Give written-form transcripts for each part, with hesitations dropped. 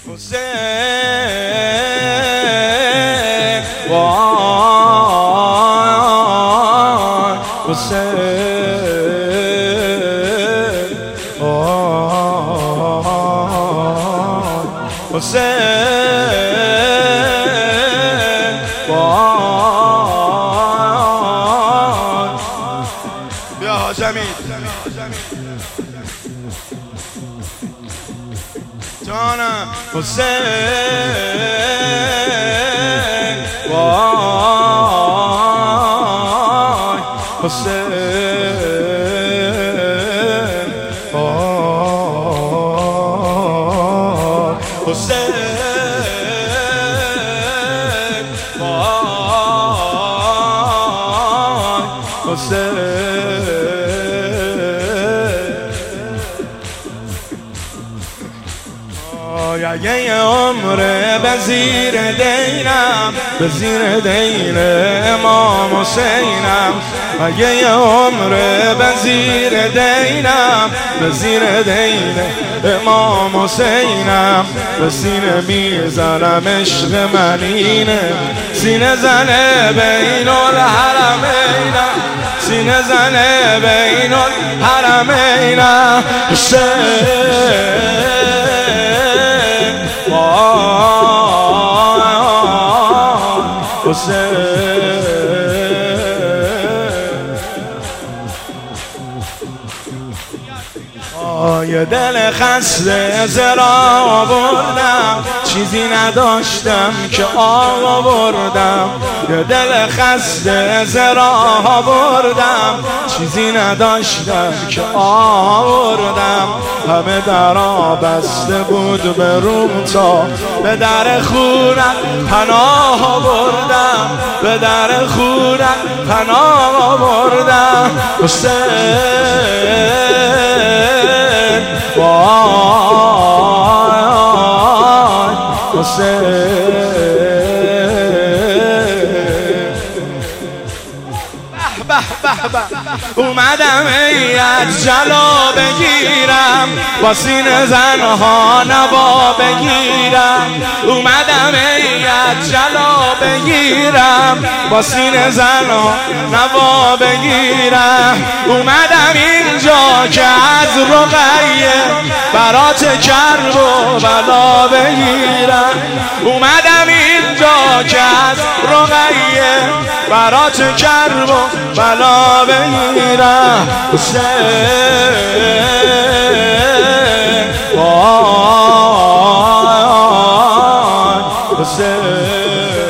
حسین وای حسین وای حسین وای بیا حاجمی جانم حسین وای حسین وای حسین وای حسین یه عمره به زیر دینم به زیر دین امام حسینم یه عمره به زیر دینم به زیر دین امام حسینم به سینه میزنم عشق منینه سینه زنه بین الحرمینم سینه زنه بین الحرمینم حسین حسین یه دل خسته زرا آوردم چیزی نداشتم که آوردم یه دل خسته زرا آوردم چیزی نداشتم که آوردم همه درا بسته بود به روم تا به در خونم پناه آوردم به در خونم پناه آوردم حسین وای حسین اومدم ایت جلا بگیرم با سینه زنها نوا بگیرم اومدم ایت جلا بگیرم با سینه زنها نوا بگیرم اومدم اینجا که از رقیه برات کرب و بلا بگیرم اومدم اینجا که از رقیه برات کرب و بلا بگیرم حسین وای حسین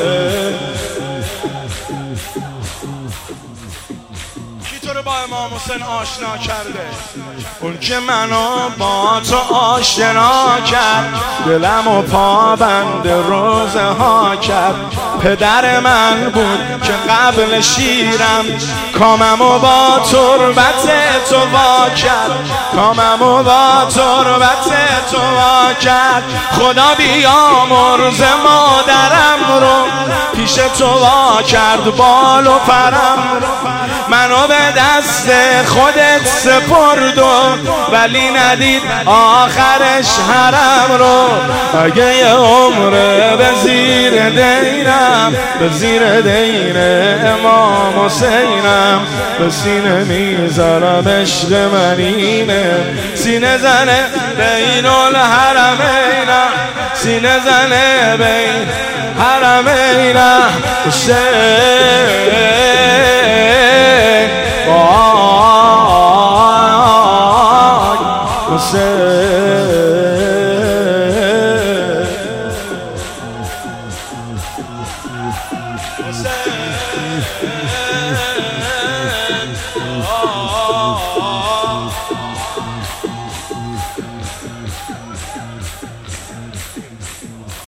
کی تو رو با امام حسین آشنا کرده اون که منو با تو آشنا کرد دلم و پابند روزه ها کرد پدر من بود که قبل شیرم کامم و با تربت تو وا کرد کامم و با تربت تو وا کرد خدا بیامرز مادرم رو پیش تو وا کرد بال و پرم منو به دست خودت سپرد ولی ندید آخرش حرم رو اگه یه عمره به زیر دینم به زیر دین امام حسینم به سینه میذارم عشق منینه سینه زنه بین الحرمینم سینه زنه بین حرمینم حسین